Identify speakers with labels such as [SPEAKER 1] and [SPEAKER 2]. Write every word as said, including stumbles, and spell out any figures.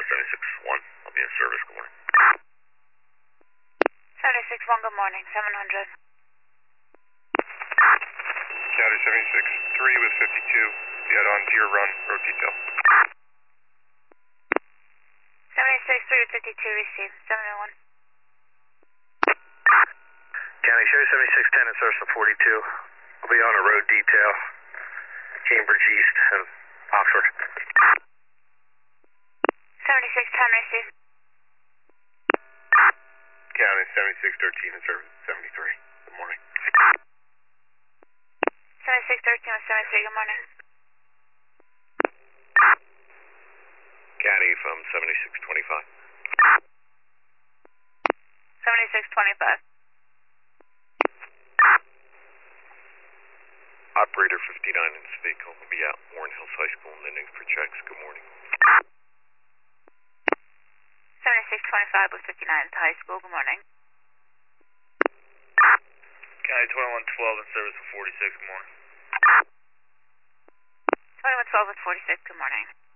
[SPEAKER 1] seventy-six one. I'll be in service. Good morning.
[SPEAKER 2] seventy-six one, good morning. seven hundred.
[SPEAKER 3] County seventy-six three with fifty-two. Get on to your run. Road detail.
[SPEAKER 2] seventy-six three with fifty-two, received. seventy-one.
[SPEAKER 1] County Chevy seventy-six ten in service of forty-two. I'll be on a road detail. Cambridge East and Oxford.
[SPEAKER 2] seventy-six ten, received.
[SPEAKER 3] County seventy-six thirteen in service seventy-three. Good morning.
[SPEAKER 2] seventy-six thirteen with seventy-three, good morning.
[SPEAKER 1] County from seventy-six twenty-five.
[SPEAKER 2] seventy-six twenty-five.
[SPEAKER 1] Operator fifty-nine in this vehicle will be out Warren Hills High School in the news for checks. Good morning.
[SPEAKER 2] seventy-six twenty-five with fifty-nine at the high school, good morning.
[SPEAKER 3] County twenty-one twelve in service of forty-six. Good morning.
[SPEAKER 2] twenty-one twelve with forty-six, good morning.